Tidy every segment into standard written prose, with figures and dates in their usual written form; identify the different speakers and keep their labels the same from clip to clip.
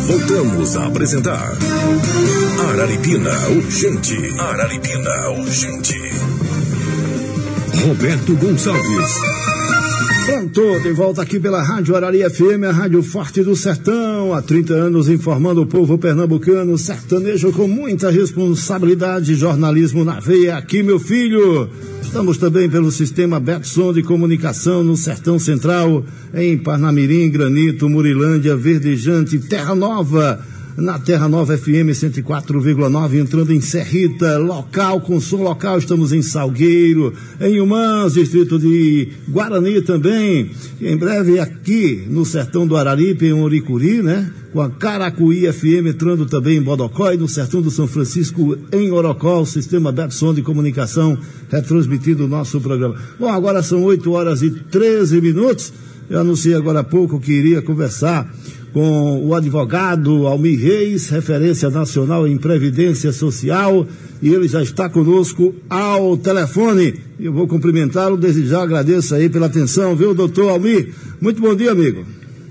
Speaker 1: Voltamos a apresentar Araripina Urgente. Araripina Urgente. Roberto Gonçalves.
Speaker 2: Pronto, de volta aqui pela Rádio Arari FM, a Rádio Forte do Sertão, há 30 anos informando o povo pernambucano, sertanejo com muita responsabilidade, jornalismo na veia, aqui meu filho. Estamos também pelo sistema Betson de comunicação no Sertão Central, em Parnamirim, Granito, Murilândia, Verdejante, Terra Nova, na Terra Nova FM 104,9, entrando em Serrita, local, com som local, estamos em Salgueiro, em Humãs, distrito de Guarani também, em breve aqui no Sertão do Araripe, em Oricuri, né? Com a Caracuí FM entrando também em Bodocó e no Sertão do São Francisco, em Orocó, o sistema Betson de comunicação, retransmitindo o nosso programa. Bom, agora são 8h13, eu anunciei agora há pouco que iria conversar com o advogado Almir Reis, referência nacional em Previdência Social, e ele já está conosco ao telefone. Eu vou cumprimentá-lo, desde já agradeço aí pela atenção, viu, doutor Almir? Muito bom dia, amigo.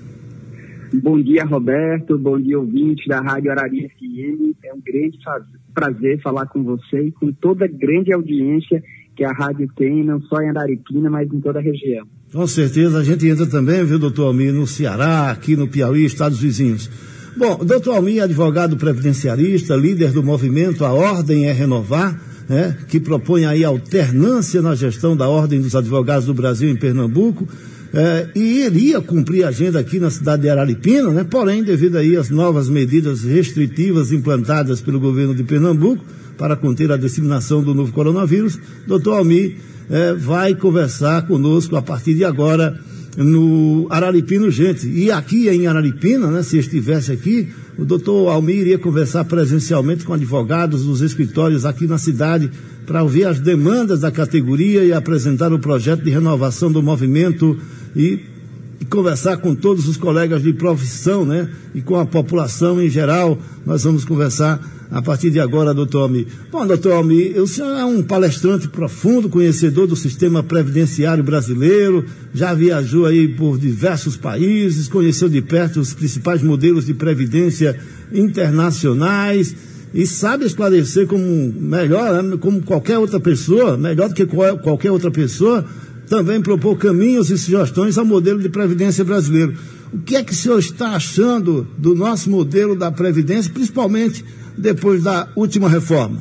Speaker 3: Bom dia, Roberto, bom dia, ouvintes da Rádio Arari FM. É um grande prazer falar com você e com toda a grande audiência que a rádio tem, não só em Araripina, mas em toda a região.
Speaker 2: Com certeza, a gente entra também, viu, doutor Almir, no Ceará, aqui no Piauí, estados vizinhos. Bom, doutor Almir é advogado previdenciarista, líder do movimento A Ordem é Renovar, né, que propõe aí alternância na gestão da Ordem dos Advogados do Brasil em Pernambuco, e iria cumprir a agenda aqui na cidade de Araripina, né, porém, devido aí às novas medidas restritivas implantadas pelo governo de Pernambuco para conter a disseminação do novo coronavírus, doutor Almir vai conversar conosco a partir de agora no Araripina Urgente. E aqui em Araripina, né, se estivesse aqui, o doutor Almir iria conversar presencialmente com advogados dos escritórios aqui na cidade para ouvir as demandas da categoria e apresentar o projeto de renovação do movimento e conversar com todos os colegas de profissão, né, e com a população em geral. Nós vamos conversar a partir de agora, doutor Almir. Bom, doutor Almir, o senhor é um palestrante profundo, conhecedor do sistema previdenciário brasileiro, já viajou aí por diversos países, conheceu de perto os principais modelos de previdência internacionais e sabe esclarecer como qualquer outra pessoa, melhor do que qualquer outra pessoa, também propor caminhos e sugestões ao modelo de previdência brasileiro. O que é que o senhor está achando do nosso modelo da previdência, principalmente depois da última reforma?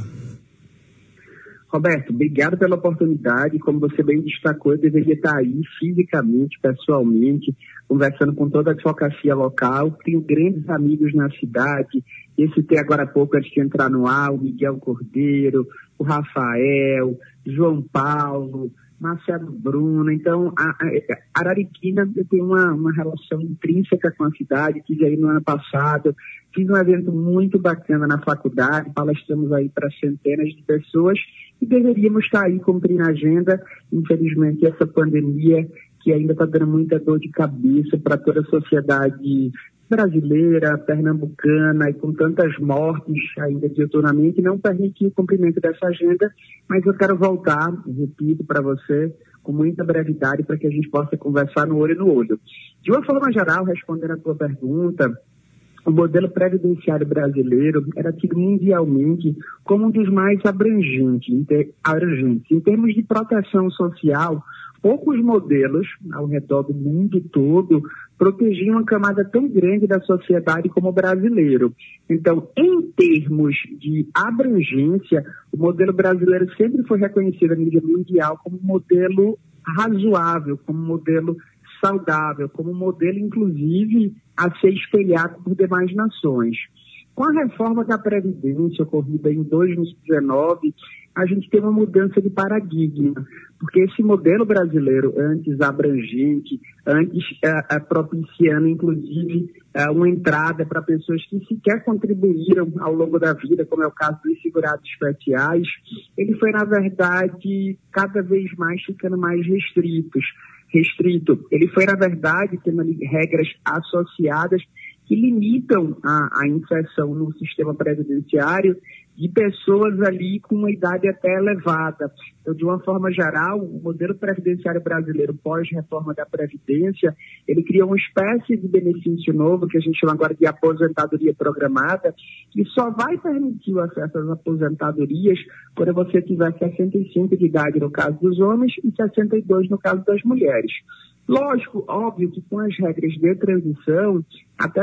Speaker 3: Roberto, obrigado pela oportunidade. Como você bem destacou, eu deveria estar aí fisicamente, pessoalmente, conversando com toda a advocacia local. Tenho grandes amigos na cidade. Eu citei agora há pouco, antes de entrar no ar, o Miguel Cordeiro, o Rafael, João Paulo, Marcelo Bruno. Então, a Araripina, eu tenho uma relação intrínseca com a cidade. Estive aí no ano passado, fiz um evento muito bacana na faculdade, palestramos aí para centenas de pessoas e deveríamos estar aí cumprindo a agenda. Infelizmente, essa pandemia que ainda está dando muita dor de cabeça para toda a sociedade brasileira, pernambucana, e com tantas mortes ainda diuturnamente, não permitiu o cumprimento dessa agenda, mas eu quero voltar, repito para você, com muita brevidade, para que a gente possa conversar no olho no olho. De uma forma geral, respondendo a tua pergunta, o modelo previdenciário brasileiro era tido mundialmente como um dos mais abrangentes. Em termos de proteção social, poucos modelos ao redor do mundo todo protegiam uma camada tão grande da sociedade como o brasileiro. Então, em termos de abrangência, o modelo brasileiro sempre foi reconhecido a nível mundial como um modelo razoável, como um modelo saudável, como um modelo, inclusive, a ser espelhado por demais nações. Com a reforma da Previdência ocorrida em 2019, a gente tem uma mudança de paradigma, porque esse modelo brasileiro, antes abrangente, antes propiciando, inclusive, uma entrada para pessoas que sequer contribuíram ao longo da vida, como é o caso dos segurados especiais, ele foi, na verdade, cada vez mais ficando mais restrito. Ele foi, na verdade, tendo regras associadas que limitam a inserção no sistema previdenciário de pessoas ali com uma idade até elevada. Então, de uma forma geral, o modelo previdenciário brasileiro pós-reforma da Previdência, ele criou uma espécie de benefício novo, que a gente chama agora de aposentadoria programada, que só vai permitir o acesso às aposentadorias quando você tiver 65 de idade no caso dos homens e 62 no caso das mulheres. Lógico, óbvio que com as regras de transição, até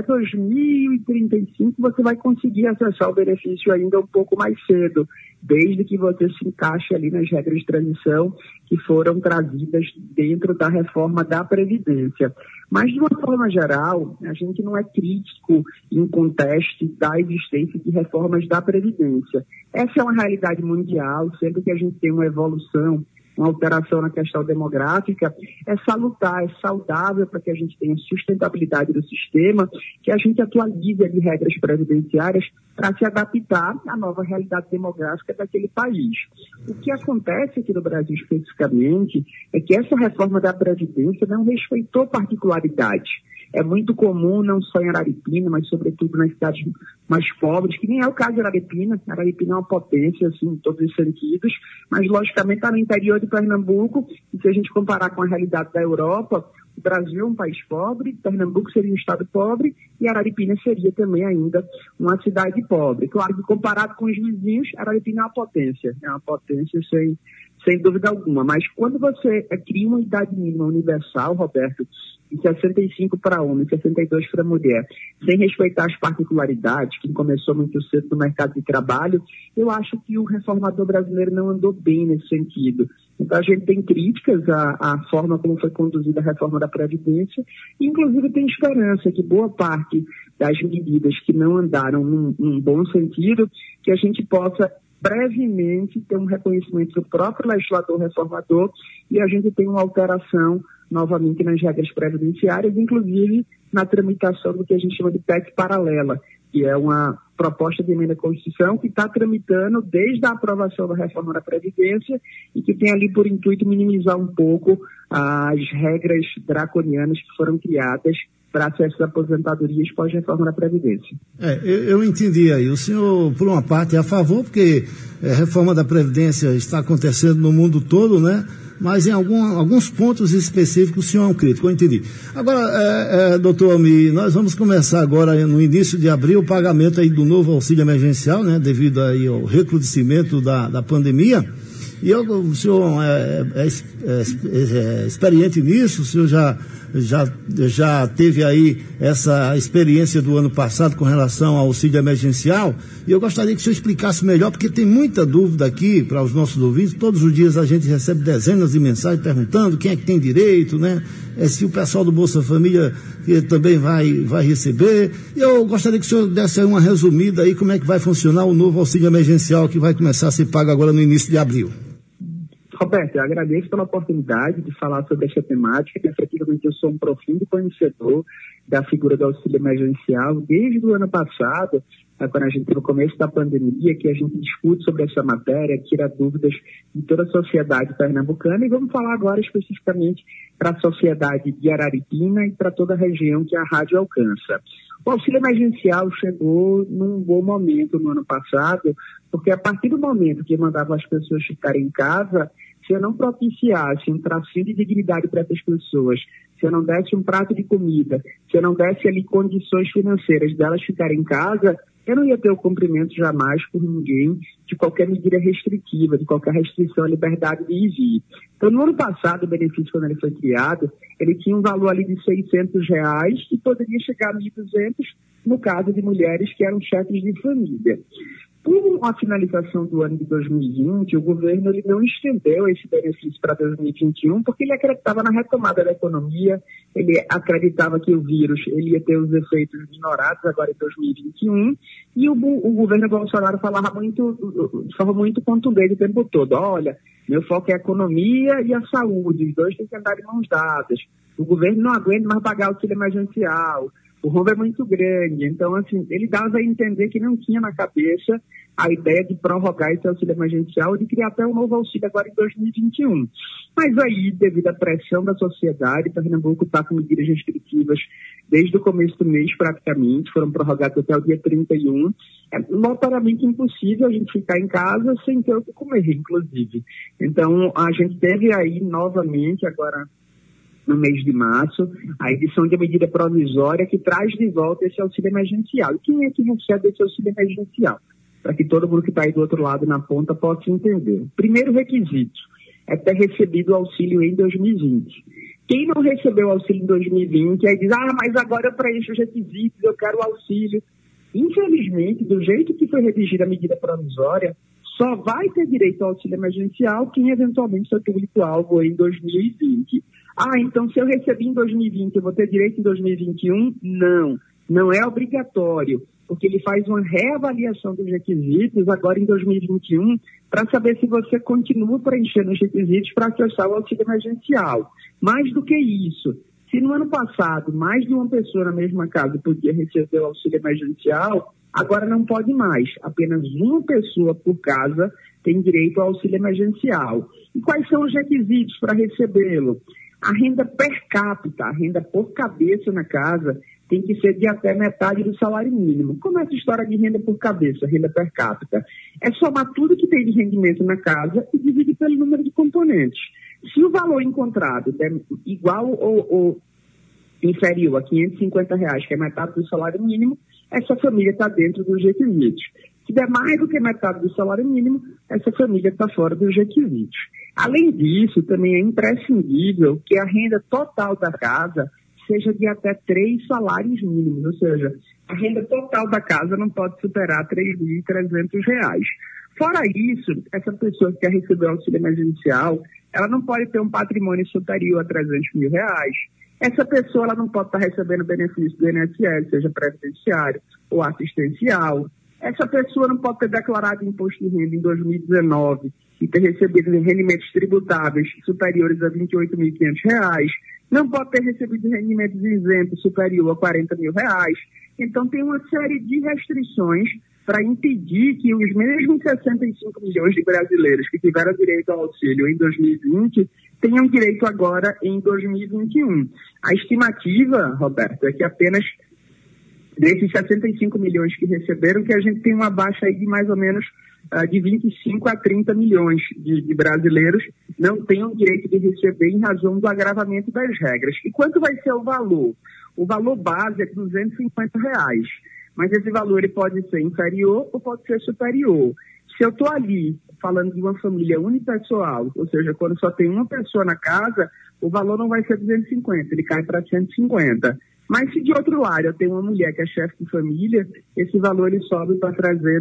Speaker 3: 2035 você vai conseguir acessar o benefício ainda um pouco mais cedo, desde que você se encaixe ali nas regras de transição que foram trazidas dentro da reforma da Previdência. Mas, de uma forma geral, a gente não é crítico em conteste da existência de reformas da Previdência. Essa é uma realidade mundial, sempre que a gente tem uma evolução, uma alteração na questão demográfica, é salutar, é saudável para que a gente tenha sustentabilidade do sistema, que a gente atualize ali regras previdenciárias para se adaptar à nova realidade demográfica daquele país. O que acontece aqui no Brasil especificamente é que essa reforma da Previdência não respeitou particularidades. É muito comum, não só em Araripina, mas sobretudo nas cidades mais pobres, que nem é o caso de Araripina. Araripina é uma potência, assim, em todos os sentidos, mas logicamente está no interior de Pernambuco, e se a gente comparar com a realidade da Europa, o Brasil é um país pobre, Pernambuco seria um estado pobre, e Araripina seria também ainda uma cidade pobre. Claro que comparado com os vizinhos, Araripina é uma potência sem dúvida alguma, mas quando você cria uma idade mínima universal, Roberto, de 65 para homem, 62 para mulher, sem respeitar as particularidades, que começou muito cedo no mercado de trabalho, eu acho que o reformador brasileiro não andou bem nesse sentido. Então, a gente tem críticas à forma como foi conduzida a reforma da Previdência, e inclusive tem esperança que boa parte das medidas que não andaram num bom sentido, que a gente possa brevemente ter um reconhecimento do próprio legislador reformador e a gente tem uma alteração novamente nas regras previdenciárias, inclusive na tramitação do que a gente chama de PEC paralela, que é uma proposta de emenda à Constituição que está tramitando desde a aprovação da reforma da Previdência e que tem ali por intuito minimizar um pouco as regras draconianas que foram criadas para acesso às aposentadorias pós-reforma da Previdência.
Speaker 2: Eu entendi aí. O senhor, por uma parte, é a favor, porque a reforma da Previdência está acontecendo no mundo todo, né? Mas em alguns pontos específicos o senhor é um crítico, eu entendi. Agora, doutor Almir, nós vamos começar agora, no início de abril, o pagamento aí do novo auxílio emergencial, né? Devido aí ao recrudescimento da pandemia. E o senhor é experiente nisso, o senhor já teve aí essa experiência do ano passado com relação ao auxílio emergencial, e eu gostaria que o senhor explicasse melhor, porque tem muita dúvida aqui para os nossos ouvintes. Todos os dias a gente recebe dezenas de mensagens perguntando quem é que tem direito, né? Se o pessoal do Bolsa Família também vai receber. E eu gostaria que o senhor desse aí uma resumida aí como é que vai funcionar o novo auxílio emergencial que vai começar a ser pago agora no início de abril.
Speaker 3: Roberto, eu agradeço pela oportunidade de falar sobre essa temática, que efetivamente eu sou um profundo conhecedor da figura do auxílio emergencial desde o ano passado, quando a gente no começo da pandemia, que a gente discute sobre essa matéria, tira dúvidas de toda a sociedade pernambucana, e vamos falar agora especificamente para a sociedade de Araripina e para toda a região que a rádio alcança. O auxílio emergencial chegou num bom momento no ano passado, porque a partir do momento que mandava as pessoas ficarem em casa, se eu não propiciasse um tracinho de dignidade para essas pessoas, se eu não desse um prato de comida, se eu não desse ali condições financeiras delas ficarem em casa, eu não ia ter o cumprimento jamais por ninguém de qualquer medida restritiva, de qualquer restrição à liberdade de ir e vir. Então, no ano passado, o benefício, quando ele foi criado, ele tinha um valor ali de R$600 e poderia chegar a R$1.200 no caso de mulheres que eram chefes de família. Com a finalização do ano de 2020, o governo ele não estendeu esse benefício para 2021, porque ele acreditava na retomada da economia, ele acreditava que o vírus ele ia ter os efeitos minorados agora em 2021, e o governo Bolsonaro falava de forma muito contundente o tempo todo: olha, meu foco é a economia e a saúde, os dois têm que andar de mãos dadas, o governo não aguenta mais pagar o auxílio emergencial, o rombo é muito grande. Então, assim, ele dava a entender que não tinha na cabeça a ideia de prorrogar esse auxílio emergencial e de criar até um novo auxílio agora em 2021. Mas aí, devido à pressão da sociedade, Pernambuco está com medidas restritivas desde o começo do mês, praticamente, foram prorrogadas até o dia 31. É notoriamente impossível a gente ficar em casa sem ter o que comer, inclusive. Então, a gente teve aí novamente, agora no mês de março, a edição de uma medida provisória que traz de volta esse auxílio emergencial. E quem é que recebe esse auxílio emergencial? Para que todo mundo que está aí do outro lado na ponta possa entender. O primeiro requisito é ter recebido o auxílio em 2020. Quem não recebeu o auxílio em 2020, aí diz, mas agora eu preencho os requisitos, eu quero o auxílio. Infelizmente, do jeito que foi redigida a medida provisória, só vai ter direito ao auxílio emergencial quem eventualmente foi público-alvo em 2020. Então se eu recebi em 2020, eu vou ter direito em 2021? Não é obrigatório, porque ele faz uma reavaliação dos requisitos agora em 2021 para saber se você continua preenchendo os requisitos para acessar o auxílio emergencial. Mais do que isso, se no ano passado mais de uma pessoa na mesma casa podia receber o auxílio emergencial, agora não pode mais. Apenas uma pessoa por casa tem direito ao auxílio emergencial. E quais são os requisitos para recebê-lo? A renda per capita, a renda por cabeça na casa, tem que ser de até metade do salário mínimo. Como é essa história de renda por cabeça, renda per capita? É somar tudo que tem de rendimento na casa e dividir pelo número de componentes. Se o valor encontrado é igual ou inferior a R$550, que é metade do salário mínimo, essa família está dentro dos requisitos. Se der mais do que metade do salário mínimo, essa família está fora dos requisitos. Além disso, também é imprescindível que a renda total da casa seja de até 3 salários mínimos, ou seja, a renda total da casa não pode superar R$3.300. Fora isso, essa pessoa que quer receber o auxílio emergencial, ela não pode ter um patrimônio superior a R$300 mil. Essa pessoa ela não pode estar recebendo benefício do INSS, seja previdenciário ou assistencial. Essa pessoa não pode ter declarado imposto de renda em 2019 e ter recebido rendimentos tributáveis superiores a R$28.500. Não pode ter recebido rendimentos isentos superior a R$40 mil. Então, tem uma série de restrições para impedir que os mesmos 65 milhões de brasileiros que tiveram direito ao auxílio em 2020 tenham direito agora em 2021. A estimativa, Roberto, é que apenas desses 65 milhões que receberam, que a gente tem uma baixa aí de mais ou menos de 25 a 30 milhões de brasileiros não tenham direito de receber em razão do agravamento das regras. E quanto vai ser o valor? O valor base é R$250, mas esse valor ele pode ser inferior ou pode ser superior. Se eu estou ali falando de uma família unipessoal, ou seja, quando só tem uma pessoa na casa, o valor não vai ser 250, ele cai para 150. Mas se de outro lado eu tenho uma mulher que é chefe de família, esse valor ele sobe para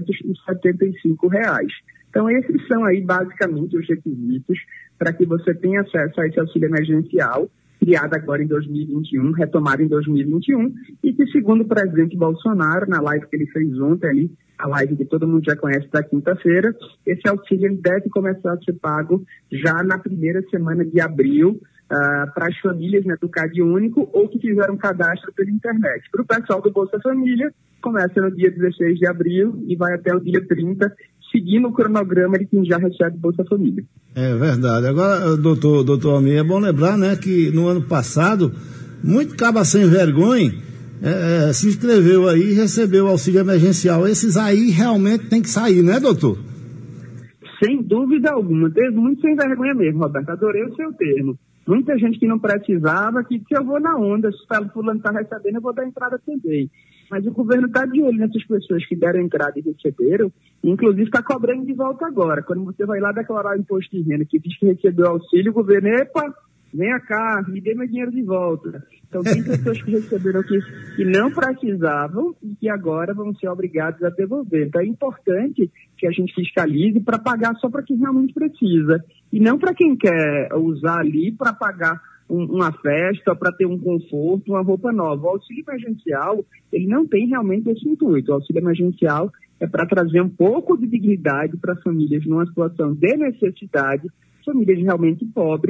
Speaker 3: R$375. Então esses são aí basicamente os requisitos para que você tenha acesso a esse auxílio emergencial, criado agora em 2021, retomado em 2021, e que segundo o presidente Bolsonaro, na live que ele fez ontem ali, a live que todo mundo já conhece da quinta-feira, esse auxílio ele deve começar a ser pago já na primeira semana de abril, para as famílias do Cade Único ou que fizeram cadastro pela internet. Para o pessoal do Bolsa Família, começa no dia 16 de abril e vai até o dia 30, seguindo o cronograma de quem já recebe Bolsa Família.
Speaker 2: É verdade. Agora, doutor Almir, é bom lembrar, né, que no ano passado, muito caba sem vergonha se inscreveu aí e recebeu o auxílio emergencial. Esses aí realmente tem que sair, né, doutor?
Speaker 3: Sem dúvida alguma. Teve muito sem vergonha mesmo, Roberto. Adorei o seu termo. Muita gente que não precisava, que se eu vou na onda, se o fulano está recebendo, eu vou dar entrada também. Mas o governo está de olho nessas pessoas que deram entrada e receberam, inclusive está cobrando de volta agora. Quando você vai lá declarar o imposto de renda que diz que recebeu auxílio, o governo, epa, venha cá, me dê meu dinheiro de volta. Então tem pessoas que receberam que não precisavam e que agora vão ser obrigados a devolver. Então é importante que a gente fiscalize para pagar só para quem realmente precisa. E não para quem quer usar ali para pagar uma festa, para ter um conforto, uma roupa nova. O auxílio emergencial, ele não tem realmente esse intuito. O auxílio emergencial é para trazer um pouco de dignidade para famílias numa situação de necessidade, famílias realmente pobres,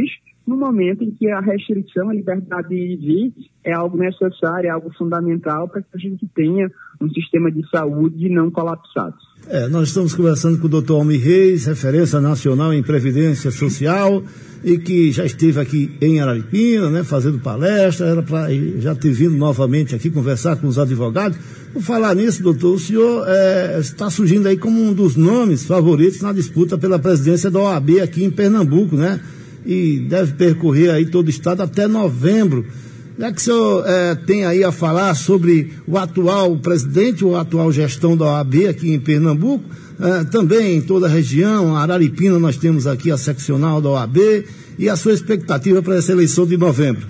Speaker 3: no momento em que a restrição à liberdade de vir é algo necessário, é algo fundamental para que a gente tenha um sistema de saúde não colapsado.
Speaker 2: Nós estamos conversando com o Dr. Almir Reis, referência nacional em Previdência Social, e que já esteve aqui em Araripina, né, fazendo palestra, era para já ter vindo novamente aqui conversar com os advogados. Por falar nisso, doutor, o senhor está surgindo aí como um dos nomes favoritos na disputa pela presidência da OAB aqui em Pernambuco, né? E deve percorrer aí todo o estado até novembro. Já que o senhor tem aí a falar sobre o atual presidente, ou a atual gestão da OAB aqui em Pernambuco, também em toda a região, Araripina, nós temos aqui a seccional da OAB, e a sua expectativa para essa eleição de novembro?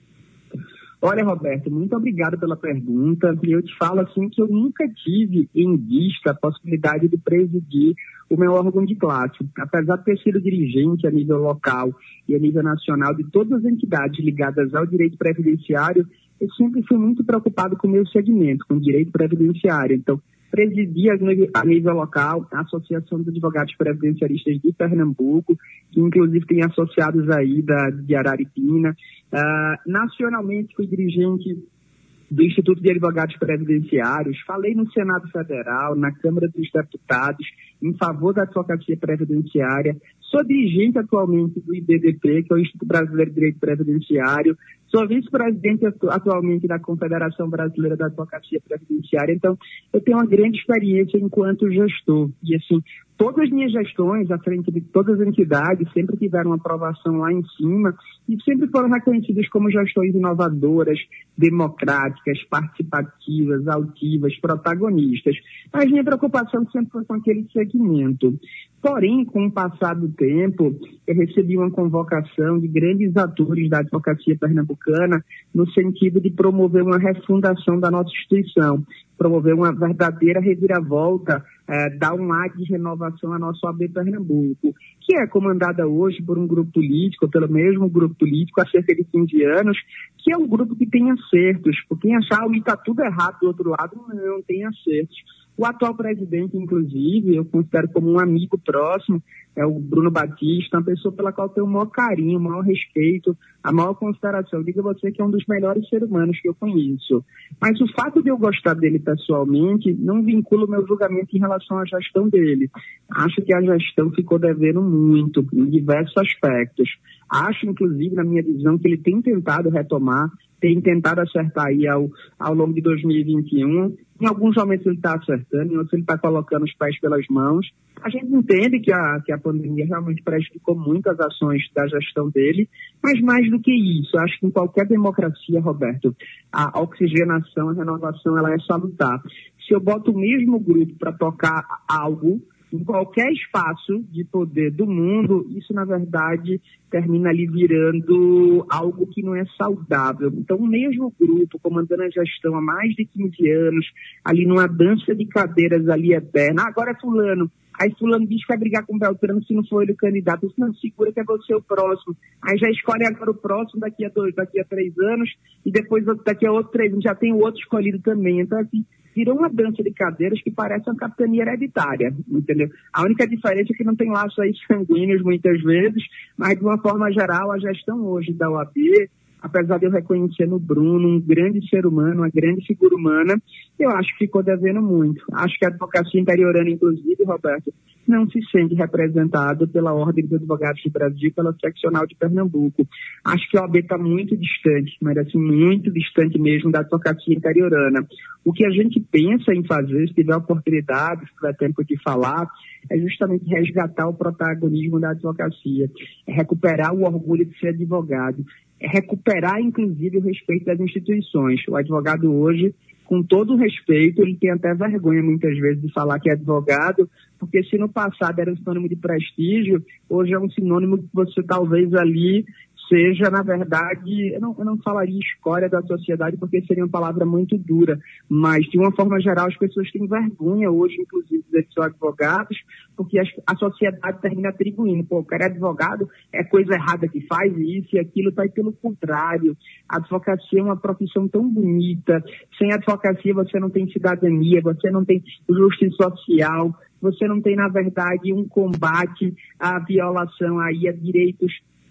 Speaker 3: Olha, Roberto, muito obrigado pela pergunta. E eu te falo assim que eu nunca tive em vista a possibilidade de presidir o meu órgão de classe. Apesar de ter sido dirigente a nível local e a nível nacional de todas as entidades ligadas ao direito previdenciário, eu sempre fui muito preocupado com o meu segmento, com o direito previdenciário. Então, presidi a nível local a Associação dos Advogados Previdenciaristas de Pernambuco, que inclusive tem associados aí de Araripina. Nacionalmente fui dirigente do Instituto de Advogados Previdenciários, falei no Senado Federal, na Câmara dos Deputados, em favor da advocacia previdenciária, sou dirigente atualmente do IBDP, que é o Instituto Brasileiro de Direito Previdenciário, sou vice-presidente atualmente da Confederação Brasileira da Advocacia Previdenciária, então eu tenho uma grande experiência enquanto gestor, e assim, todas as minhas gestões, à frente de todas as entidades, sempre tiveram uma aprovação lá em cima e sempre foram reconhecidas como gestões inovadoras, democráticas, participativas, altivas, protagonistas. Mas minha preocupação sempre foi com aquele segmento. Porém, com o passar do tempo, eu recebi uma convocação de grandes atores da advocacia pernambucana no sentido de promover uma refundação da nossa instituição, promover uma verdadeira reviravolta, dar um ar de renovação à nossa OAB Pernambuco, que é comandada hoje por um grupo político, pelo mesmo grupo político há cerca de 15 anos, que é um grupo que tem acertos, porque quem achar que está tudo errado do outro lado, não tem acertos. O atual presidente, inclusive, eu considero como um amigo próximo, é o Bruno Batista, uma pessoa pela qual eu tenho o maior carinho, o maior respeito, a maior consideração. Eu digo a você que é um dos melhores seres humanos que eu conheço. Mas o fato de eu gostar dele pessoalmente não vincula o meu julgamento em relação à gestão dele. Acho que a gestão ficou devendo muito, em diversos aspectos. Acho, inclusive, na minha visão, que ele tem tentado retomar, tem tentado acertar aí ao longo de 2021. Em alguns momentos ele está acertando, em outros ele está colocando os pés pelas mãos. A gente entende que a pandemia realmente prejudicou muito as ações da gestão dele, mas mais do que isso, acho que em qualquer democracia, Roberto, a oxigenação, a renovação, ela é salutar. Se eu boto o mesmo grupo para tocar algo, em qualquer espaço de poder do mundo, isso, na verdade, termina ali virando algo que não é saudável. Então, o mesmo grupo, comandando a gestão há mais de 15 anos, ali numa dança de cadeiras ali eterna, agora é fulano. Aí fulano diz que vai brigar com o Beltrano se não for ele o candidato. Isso não segura que é você o próximo. Aí já escolhe agora o próximo daqui a 3 anos, e depois daqui a outros 3 anos já tem o outro escolhido também. Então, assim, virou uma dança de cadeiras que parece uma capitania hereditária, entendeu? A única diferença é que não tem laços aí sanguíneos muitas vezes, mas de uma forma geral a gestão hoje da OAB, apesar de eu reconhecer no Bruno um grande ser humano, uma grande figura humana, eu acho que ficou devendo muito. Acho que a advocacia interiorana, inclusive, Roberto, não se sente representado pela Ordem dos Advogados do Brasil, pela seccional de Pernambuco. Acho que a OAB está muito distante, mas assim, muito distante mesmo da advocacia interiorana. O que a gente pensa em fazer, se tiver oportunidade, se tiver tempo de falar, é justamente resgatar o protagonismo da advocacia, é recuperar o orgulho de ser advogado, é recuperar, inclusive, o respeito das instituições. O advogado hoje, com todo o respeito, ele tem até vergonha, muitas vezes, de falar que é advogado, porque se no passado era um sinônimo de prestígio, hoje é um sinônimo que você talvez ali seja, na verdade, eu não falaria escória da sociedade, porque seria uma palavra muito dura, mas, de uma forma geral, as pessoas têm vergonha hoje, inclusive, de ser advogados, porque a sociedade termina atribuindo, o cara é advogado, é coisa errada que faz isso e aquilo, tá aí pelo contrário. A advocacia é uma profissão tão bonita, sem advocacia você não tem cidadania, você não tem justiça social, você não tem, na verdade, um combate à violação aí a direitos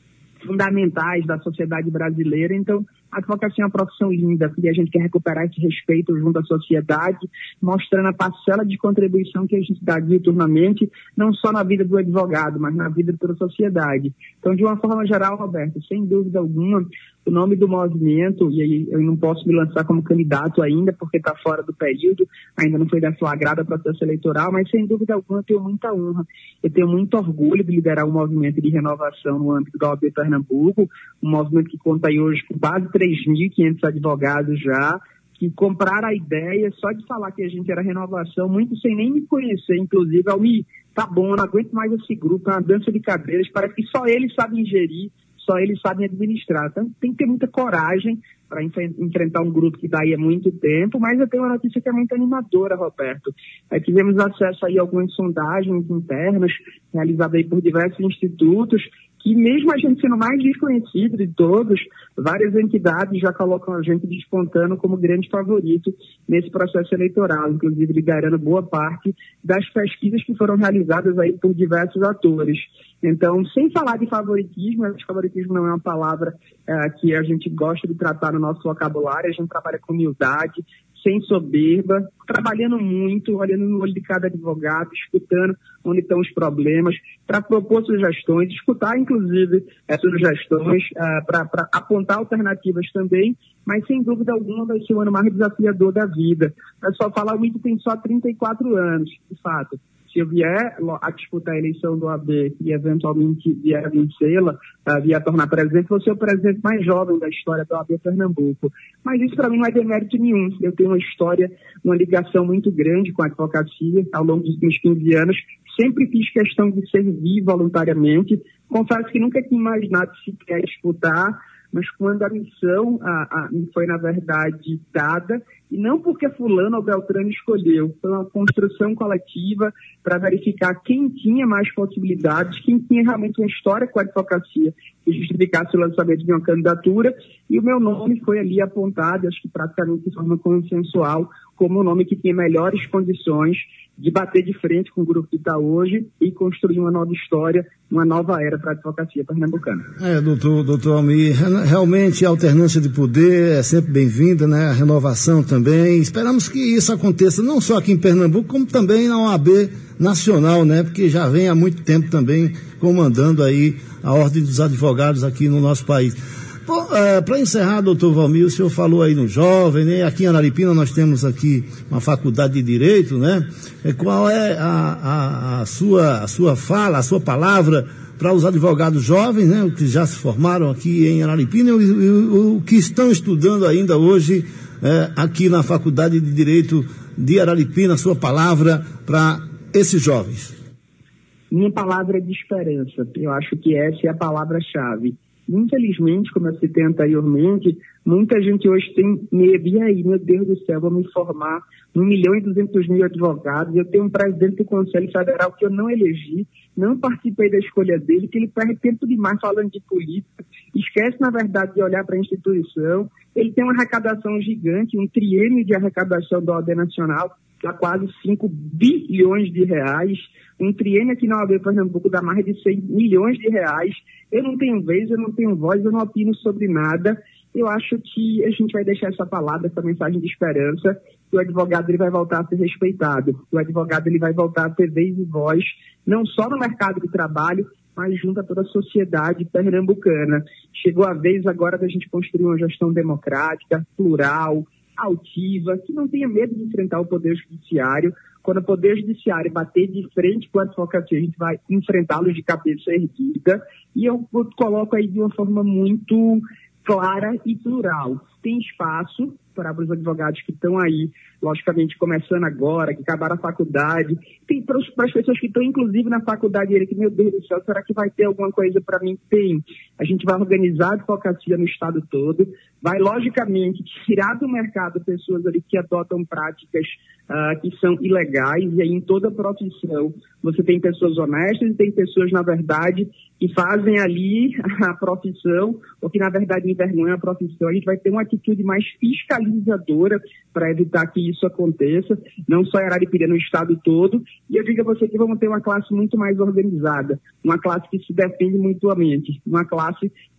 Speaker 3: fundamentais da sociedade brasileira. Então, a advocacia é uma profissão linda e a gente quer recuperar esse respeito junto à sociedade, mostrando a parcela de contribuição que a gente dá diuturnamente, não só na vida do advogado, mas na vida de toda a sociedade. Então, de uma forma geral, Roberto, sem dúvida alguma, o nome do movimento, e aí eu não posso me lançar como candidato ainda, porque está fora do período, ainda não foi deflagrado o processo eleitoral, mas sem dúvida alguma eu tenho muita honra, eu tenho muito orgulho de liderar um movimento de renovação no âmbito da OAB Pernambuco, um movimento que conta aí hoje com quase 3.500 advogados já, que compraram a ideia só de falar que a gente era renovação, muito sem nem me conhecer, inclusive, tá bom, eu não aguento mais esse grupo, é uma dança de cadeiras, parece que só eles sabem gerir, só eles sabem administrar. Então, tem que ter muita coragem para enfrentar um grupo que está aí há muito tempo, mas eu tenho uma notícia que é muito animadora, Roberto. Tivemos acesso aí a algumas sondagens internas realizadas aí por diversos institutos, que mesmo a gente sendo mais desconhecido de todos, várias entidades já colocam a gente despontando como grande favorito nesse processo eleitoral, inclusive liderando boa parte das pesquisas que foram realizadas aí por diversos atores. Então, sem falar de favoritismo, acho que favoritismo não é uma palavra que a gente gosta de tratar no nosso vocabulário, a gente trabalha com humildade, sem soberba, trabalhando muito, olhando no olho de cada advogado, escutando onde estão os problemas, para propor sugestões, escutar, inclusive, essas sugestões, para apontar alternativas também, mas, sem dúvida alguma, vai ser o ano mais desafiador da vida. O pessoal fala, o Ito tem só 34 anos, de fato. Se eu vier a disputar a eleição do AB e, eventualmente, vier a vencê-la, vier a tornar presidente, vou ser o presidente mais jovem da história do AB Pernambuco. Mas isso, para mim, não é demérito nenhum. Eu tenho uma história, uma ligação muito grande com a advocacia ao longo dos últimos 15 anos. Sempre fiz questão de servir voluntariamente. Confesso que nunca tinha imaginado sequer disputar, mas quando a missão me foi, na verdade, dada, e não porque fulano ou Beltrano escolheu, foi uma construção coletiva para verificar quem tinha mais possibilidades, quem tinha realmente uma história com a advocacia que justificasse o lançamento de uma candidatura, e o meu nome foi ali apontado, acho que praticamente de forma consensual, como o nome que tinha melhores condições de bater de frente com o grupo que está hoje e construir uma nova história, uma nova era para a advocacia pernambucana.
Speaker 2: Doutor Almir, realmente a alternância de poder é sempre bem-vinda, né? A renovação também. Esperamos que isso aconteça não só aqui em Pernambuco, como também na OAB nacional, né? Porque já vem há muito tempo também comandando aí a Ordem dos Advogados aqui no nosso país. Para encerrar, doutor Valmir, o senhor falou aí no jovem, né? Aqui em Araripina nós temos aqui uma faculdade de Direito, né? Qual é a sua fala, a sua palavra para os advogados jovens, né? Que já se formaram aqui em Araripina e o que estão estudando ainda hoje aqui na Faculdade de Direito de Araripina, a sua palavra para esses jovens?
Speaker 3: Minha palavra é de esperança. Eu acho que essa é a palavra-chave. Infelizmente, como eu citei anteriormente, muita gente hoje tem medo. E aí, meu Deus do céu, vou me formar 1.200.000 advogados. Eu tenho um presidente do Conselho Federal que eu não elegi, não participei da escolha dele, que ele perde tempo demais falando de política, esquece, na verdade, de olhar para a instituição. Ele tem uma arrecadação gigante, um triênio de arrecadação da OAB Nacional, dá quase 5 bilhões de reais. Um triênio aqui na OAB Pernambuco dá mais de 100 milhões de reais. Eu não tenho vez, eu não tenho voz, eu não opino sobre nada. Eu acho que a gente vai deixar essa palavra, essa mensagem de esperança, que o advogado ele vai voltar a ser respeitado, que o advogado ele vai voltar a ter vez e voz, não só no mercado de trabalho, mas junto a toda a sociedade pernambucana. Chegou a vez agora da gente construir uma gestão democrática, plural, altiva, que não tenha medo de enfrentar o Poder Judiciário. Quando o Poder Judiciário bater de frente com a advocacia, a gente vai enfrentá-los de cabeça erguida. E eu coloco aí de uma forma muito clara e plural. Tem espaço para os advogados que estão aí, logicamente, começando agora, que acabaram a faculdade. Tem para as pessoas que estão, inclusive, na faculdade, que, meu Deus do céu, será que vai ter alguma coisa para mim? Tem. A gente vai organizar a advocacia no estado todo, vai, logicamente, tirar do mercado pessoas ali que adotam práticas que são ilegais, e aí em toda a profissão você tem pessoas honestas e tem pessoas, na verdade, que fazem ali a profissão, ou que, na verdade, envergonham a profissão. A gente vai ter uma atitude mais fiscalizadora para evitar que isso aconteça, não só em Araripina, no estado todo. E eu digo a você que vamos ter uma classe muito mais organizada, uma classe que se defende mutuamente, uma classe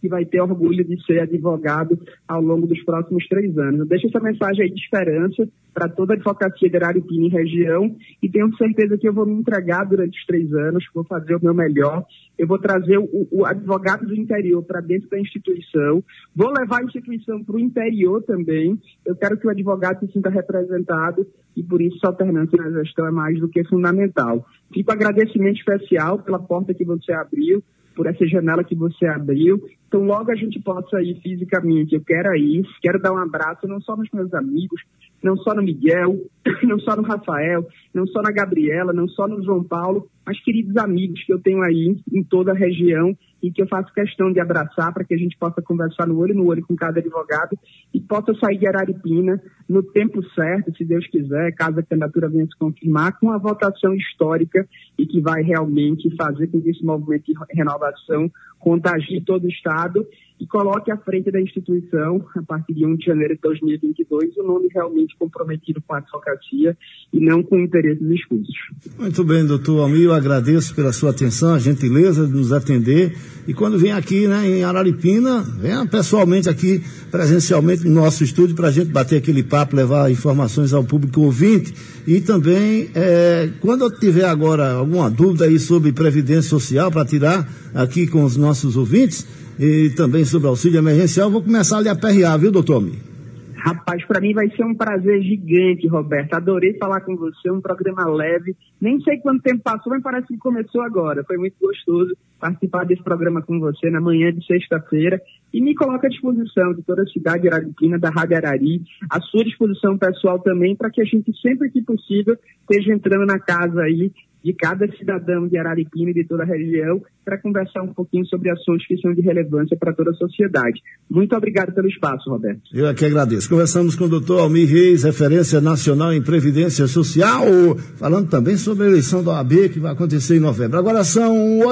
Speaker 3: que vai ter orgulho de ser advogado ao longo dos próximos 3 anos. Eu deixo essa mensagem aí de esperança para toda a advocacia de Araripina e região e tenho certeza que eu vou me entregar durante os 3 anos, vou fazer o meu melhor, eu vou trazer o advogado do interior para dentro da instituição, vou levar a instituição para o interior também, eu quero que o advogado se sinta representado e por isso a alternância na gestão é mais do que fundamental. Fico agradecimento especial pela porta que você abriu, por essa janela que você abriu. Então, logo a gente possa ir fisicamente. Eu quero ir, quero dar um abraço, não só nos meus amigos, não só no Miguel, não só no Rafael, não só na Gabriela, não só no João Paulo, mas queridos amigos que eu tenho aí em toda a região e que eu faço questão de abraçar para que a gente possa conversar no olho com cada advogado e possa sair de Araripina no tempo certo, se Deus quiser, caso a candidatura venha se confirmar, com uma votação histórica e que vai realmente fazer com que esse movimento de renovação contagie todo o Estado e coloque à frente da instituição, a partir de 1 de janeiro de 2022, o nome realmente comprometido com a advocacia e não com interesses escusos.
Speaker 2: Muito bem, doutor Almir, eu agradeço pela sua atenção, a gentileza de nos atender. E quando vem aqui, né, em Araripina, venha pessoalmente aqui, presencialmente no nosso estúdio, para a gente bater aquele papo, levar informações ao público ouvinte. E também, quando eu tiver agora alguma dúvida aí sobre Previdência Social, para tirar aqui com os nossos ouvintes, e também sobre auxílio emergencial, vou começar a lhe aperrear, viu, doutor Almir?
Speaker 3: Rapaz, para mim vai ser um prazer gigante, Roberto. Adorei falar com você, um programa leve. Nem sei quanto tempo passou, mas parece que começou agora. Foi muito gostoso participar desse programa com você na manhã de sexta-feira. E me coloco à disposição de toda a cidade de Araripina, da Rádio Arari, à sua disposição pessoal também, para que a gente, sempre que possível, esteja entrando na casa aí de cada cidadão de Araripina e de toda a região para conversar um pouquinho sobre assuntos que são de relevância para toda a sociedade. Muito obrigado pelo espaço, Roberto.
Speaker 2: Eu aqui agradeço. Conversamos com o doutor Almir Reis, referência nacional em Previdência Social, falando também sobre a eleição da OAB que vai acontecer em novembro. Agora são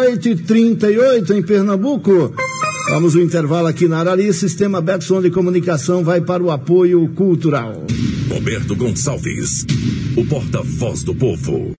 Speaker 2: 8h38 em Pernambuco. Vamos ao intervalo aqui na Arari. Sistema Betson de Comunicação vai para o apoio cultural.
Speaker 1: Roberto Gonçalves, o porta-voz do povo.